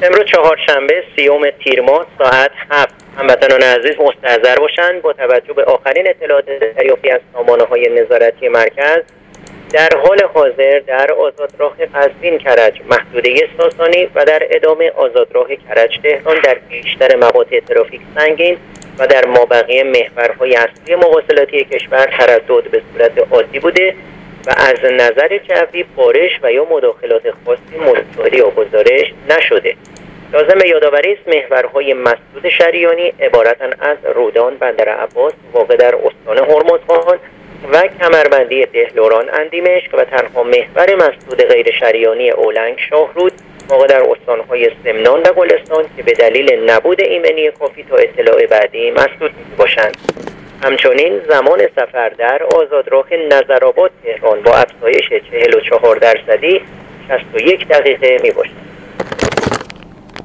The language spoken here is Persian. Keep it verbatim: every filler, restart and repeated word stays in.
امروز چهارشنبه سیوم تیر ماه ساعت هفت هموطنان عزیز مستحضر باشند با توجه به آخرین اطلاعات دریافتی از سامانه‌های نظارتی مرکز در حال حاضر در آزادراه قزوین کرج محدوده ساسانی و در ادامه آزادراه کرج تهران در بیشتر مقاطع ترافیک سنگین و در مابقی محورهای اصلی مواصلاتی کشور تردد به صورت عادی بوده و از نظر جوی بارش و یا مداخلات خاصی مشاهده یا گزارش نشده. لازم به یادآوری است محورهای مسدود شریانی عبارتند از رودان بندر عباس واقع در استان هرمزخان و کمربندی دهلوران اندیمشک و تنها محور مسدود غیر شریانی اولنگ شاهرود واقع در استانهای سمنان و گلستان که به دلیل نبود ایمنی کافی تا اطلاع بعدی مسدود باشند. همچنین زمان سفر در آزادراه نظرآباد تهران با افزایش چهل و چهار درصدی شصت و یک دقیقه می باشد.